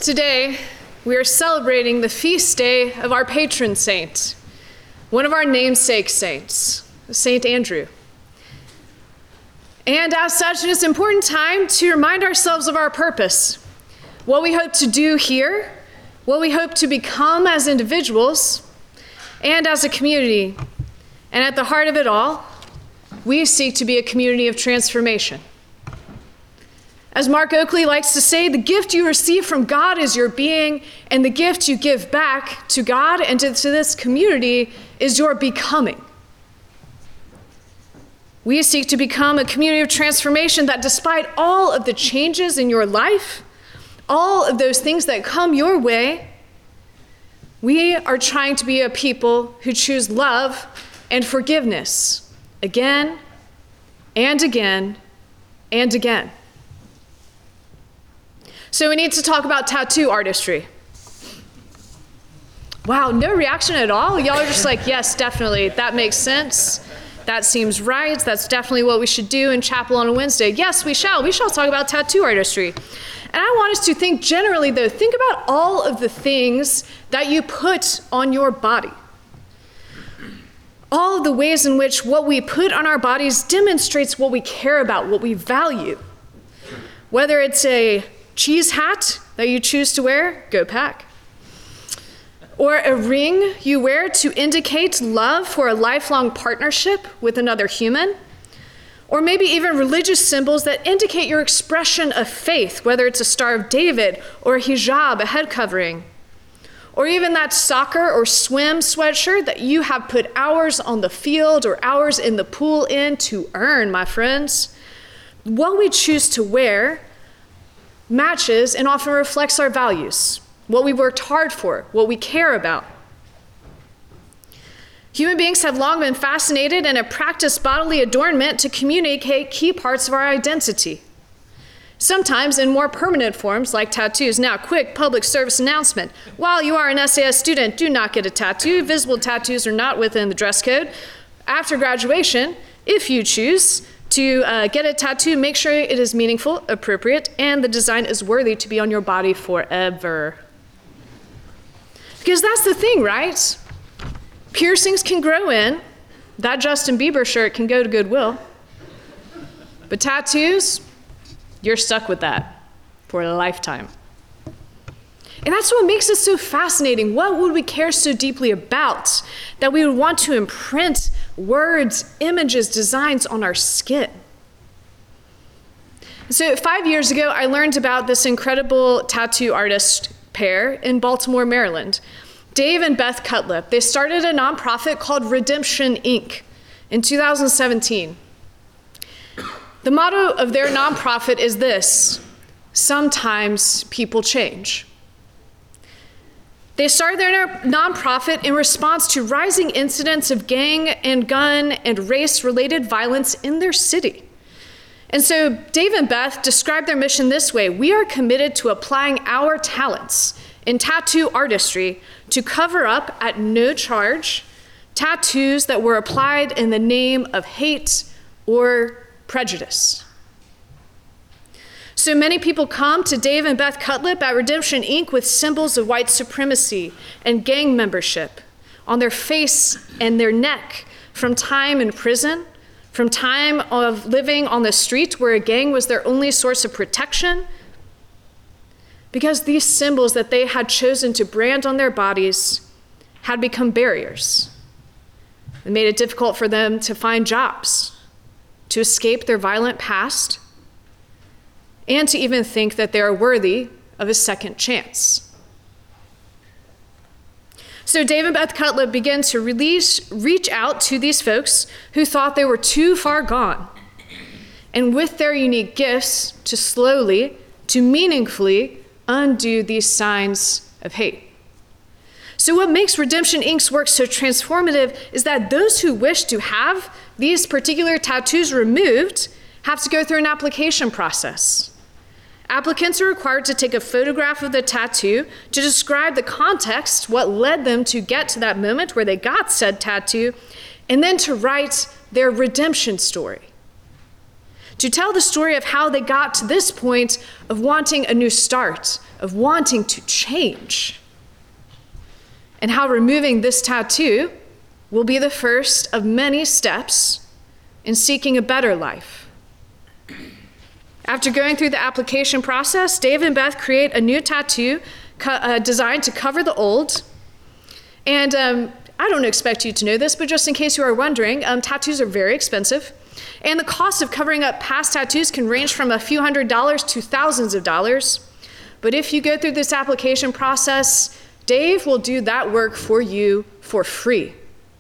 Today, we are celebrating the feast day of our patron saint, one of our namesake saints, Saint Andrew. And as such, it is an important time to remind ourselves of our purpose, what we hope to do here, what we hope to become as individuals and as a community. And at the heart of it all, we seek to be a community of transformation. As Mark Oakley likes to say, the gift you receive from God is your being, and the gift you give back to God and to this community is your becoming. We seek to become a community of transformation that despite all of the changes in your life, all of those things that come your way, we are trying to be a people who choose love and forgiveness again and again and again. So we need to talk about tattoo artistry. Wow, no reaction at all? Y'all are just like, yes, definitely, that makes sense. That seems right. That's definitely what we should do in chapel on a Wednesday. Yes, we shall. We shall talk about tattoo artistry. And I want us to think generally, though, think about all of the things that you put on your body. All of the ways in which what we put on our bodies demonstrates what we care about, what we value. Whether it's a cheese hat that you choose to wear, go Pack. Or a ring you wear to indicate love for a lifelong partnership with another human. Or maybe even religious symbols that indicate your expression of faith, whether it's a Star of David or a hijab, a head covering. Or even that soccer or swim sweatshirt that you have put hours on the field or hours in the pool in to earn, my friends. What we choose to wear matches and often reflects our values, what we worked hard for, what we care about. Human beings have long been fascinated and have practiced bodily adornment to communicate key parts of our identity, sometimes in more permanent forms like tattoos. Now, quick public service announcement. While you are an SAS student, do not get a tattoo. Visible tattoos are not within the dress code. After graduation, if you choose to get a tattoo, make sure it is meaningful, appropriate, and the design is worthy to be on your body forever. Because that's the thing, right? Piercings can grow in. That Justin Bieber shirt can go to Goodwill. But tattoos, you're stuck with that for a lifetime. And that's what makes it so fascinating. What would we care so deeply about that we would want to imprint words, images, designs on our skin? So 5 years ago, I learned about this incredible tattoo artist pair in Baltimore, Maryland, Dave and Beth Cutlip. They started a nonprofit called Redemption Inc. in 2017. The motto of their nonprofit is this: sometimes people change. They started their nonprofit in response to rising incidents of gang and gun and race-related violence in their city. And so Dave and Beth described their mission this way: we are committed to applying our talents in tattoo artistry to cover up at no charge tattoos that were applied in the name of hate or prejudice. So many people come to Dave and Beth Cutlip at Redemption Inc. with symbols of white supremacy and gang membership on their face and their neck from time in prison, from time of living on the street where a gang was their only source of protection, because these symbols that they had chosen to brand on their bodies had become barriers. It made it difficult for them to find jobs, to escape their violent past, and to even think that they are worthy of a second chance. So Dave and Beth Cutlip began to reach out to these folks who thought they were too far gone, and with their unique gifts, to slowly, to meaningfully undo these signs of hate. So what makes Redemption Inc.'s work so transformative is that those who wish to have these particular tattoos removed have to go through an application process. Applicants are required to take a photograph of the tattoo to describe the context, what led them to get to that moment where they got said tattoo, and then to write their redemption story. to tell the story of how they got to this point of wanting a new start, of wanting to change, and how removing this tattoo will be the first of many steps in seeking a better life. After going through the application process, Dave and Beth create a new tattoo designed to cover the old. And I don't expect you to know this, but just in case you are wondering, tattoos are very expensive. And the cost of covering up past tattoos can range from a few $100s to thousands of dollars. But if you go through this application process, Dave will do that work for you for free.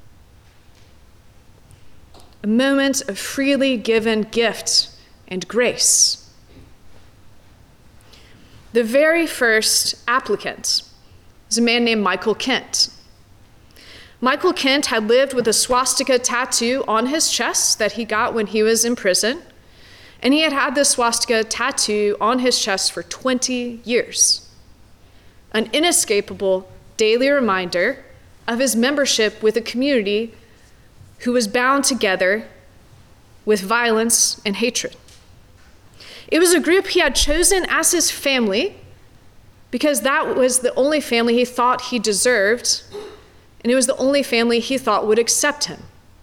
A moment of freely given gift and grace. The very first applicant was a man named Michael Kent. Michael Kent had lived with a swastika tattoo on his chest that he got when he was in prison, and he had had this swastika tattoo on his chest for 20 years. An inescapable daily reminder of his membership with a community who was bound together with violence and hatred. It was a group he had chosen as his family because that was the only family he thought he deserved, and it was the only family he thought would accept him.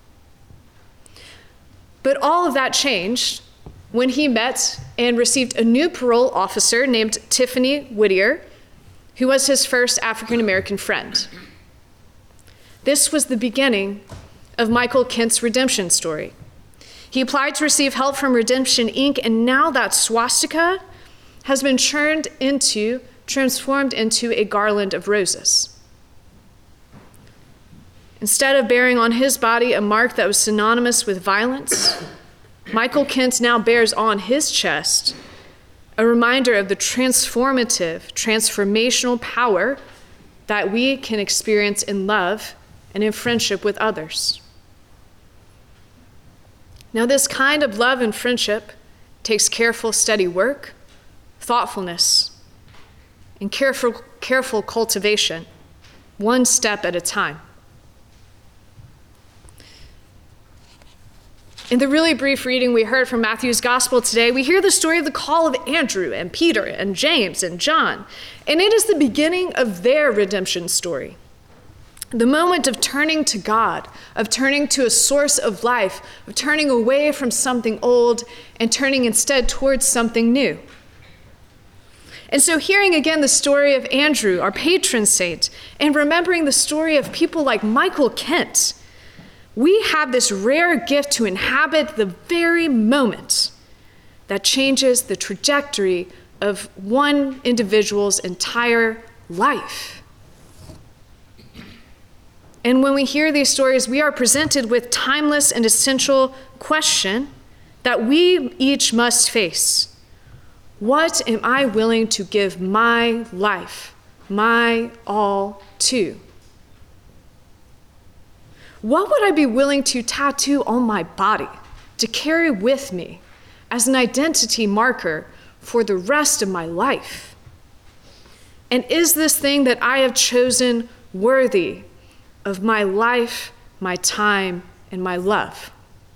But all of that changed when he met and received a new parole officer named Tiffany Whittier, who was his first African-American friend. This was the beginning of Michael Kent's redemption story. He applied to receive help from Redemption Inc., and now that swastika has been transformed into a garland of roses. Instead of bearing on his body a mark that was synonymous with violence, Michael Kent now bears on his chest a reminder of the transformational power that we can experience in love and in friendship with others. Now, this kind of love and friendship takes careful, steady work, thoughtfulness, and careful cultivation, one step at a time. In the really brief reading we heard from Matthew's gospel today, we hear the story of the call of Andrew and Peter and James and John, and it is the beginning of their redemption story. The moment of turning to God, of turning to a source of life, of turning away from something old and turning instead towards something new. And so hearing again the story of Andrew, our patron saint, and remembering the story of people like Michael Kent, we have this rare gift to inhabit the very moment that changes the trajectory of one individual's entire life. And when we hear these stories, we are presented with timeless and essential question that we each must face. What am I willing to give my life, my all to? What would I be willing to tattoo on my body, to carry with me as an identity marker for the rest of my life? And is this thing that I have chosen worthy of my life, my time, and my love?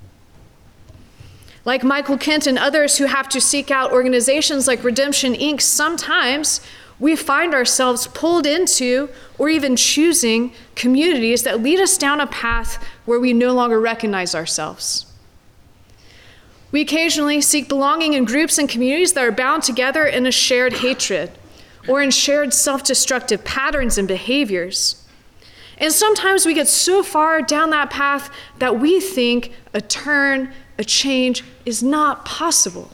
Like Michael Kent and others who have to seek out organizations like Redemption Inc., sometimes we find ourselves pulled into or even choosing communities that lead us down a path where we no longer recognize ourselves. We occasionally seek belonging in groups and communities that are bound together in a shared hatred or in shared self-destructive patterns and behaviors. And sometimes we get so far down that path that we think a turn, a change is not possible.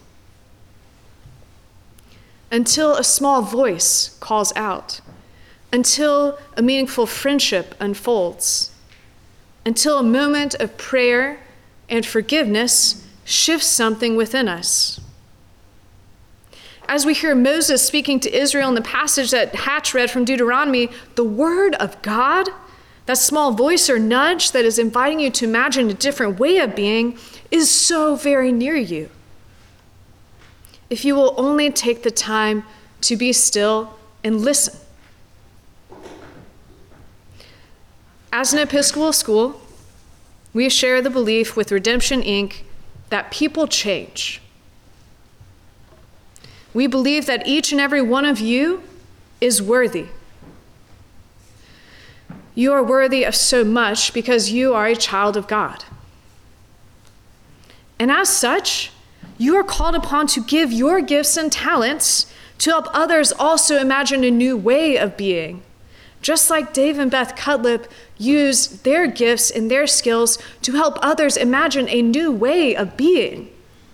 Until a small voice calls out, until a meaningful friendship unfolds, until a moment of prayer and forgiveness shifts something within us. As we hear Moses speaking to Israel in the passage that Hatch read from Deuteronomy, the word of God, that small voice or nudge that is inviting you to imagine a different way of being, is so very near you. If you will only take the time to be still and listen. As an Episcopal school, we share the belief with Redemption Inc. that people change. We believe that each and every one of you is worthy. You are worthy of so much because you are a child of God. And as such, you are called upon to give your gifts and talents to help others also imagine a new way of being, just like Dave and Beth Cutlip used their gifts and their skills to help others imagine a new way of being.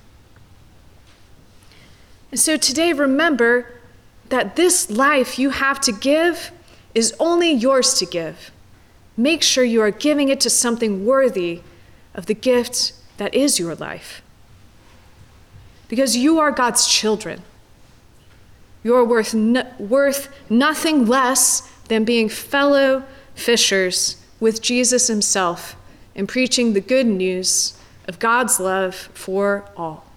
And so today, remember that this life you have to give is only yours to give. Make sure you are giving it to something worthy of the gift that is your life. Because you are God's children. You are worth nothing less than being fellow fishers with Jesus himself and preaching the good news of God's love for all.